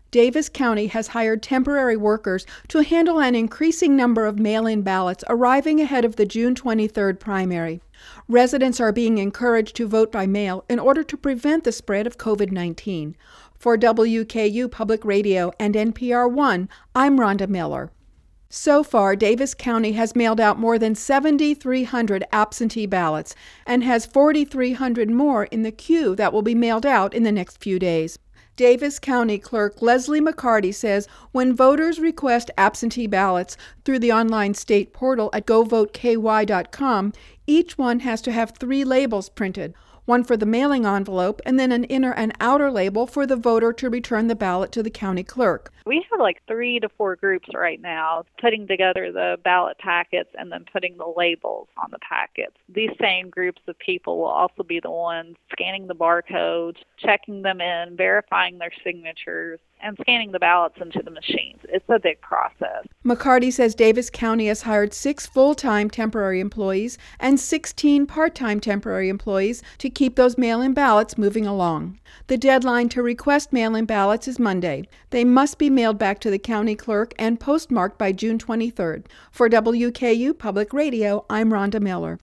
Davis County has hired temporary workers to handle an increasing number of mail-in ballots arriving ahead of the June 23rd primary. Residents are being encouraged to vote by mail in order to prevent the spread of COVID-19. For WKU Public Radio and NPR One, I'm Rhonda Miller. So far, Davis County has mailed out more than 7,300 absentee ballots and has 4,300 more in the queue that will be mailed out in the next few days. Davis County Clerk Leslie McCarty says when voters request absentee ballots through the online state portal at govoteky.com, each one has to have 3 labels printed, one for the mailing envelope and then an inner and outer label for the voter to return the ballot to the county clerk. We have like 3 to 4 groups right now putting together the ballot packets and then putting the labels on the packets. These same groups of people will also be the ones scanning the barcodes, checking them in, verifying their signatures, and scanning the ballots into the machines. It's a big process. McCarty says Davis County has hired 6 full-time temporary employees and 16 part-time temporary employees to keep those mail-in ballots moving along. The deadline to request mail-in ballots is Monday. They must be mailed back to the county clerk and postmarked by June 23rd. For WKU Public Radio, I'm Rhonda Miller.